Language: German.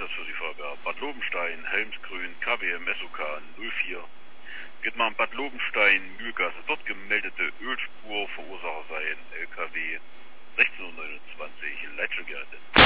Einsatz für die Feuerwehr Bad Lobenstein, Helmsgrün, KWM SOK 04. Geht mal an Bad Lobenstein, Mühlgasse. Dort gemeldete Ölspur, Verursacher sei ein LKW 1629 Leitstückgeräte.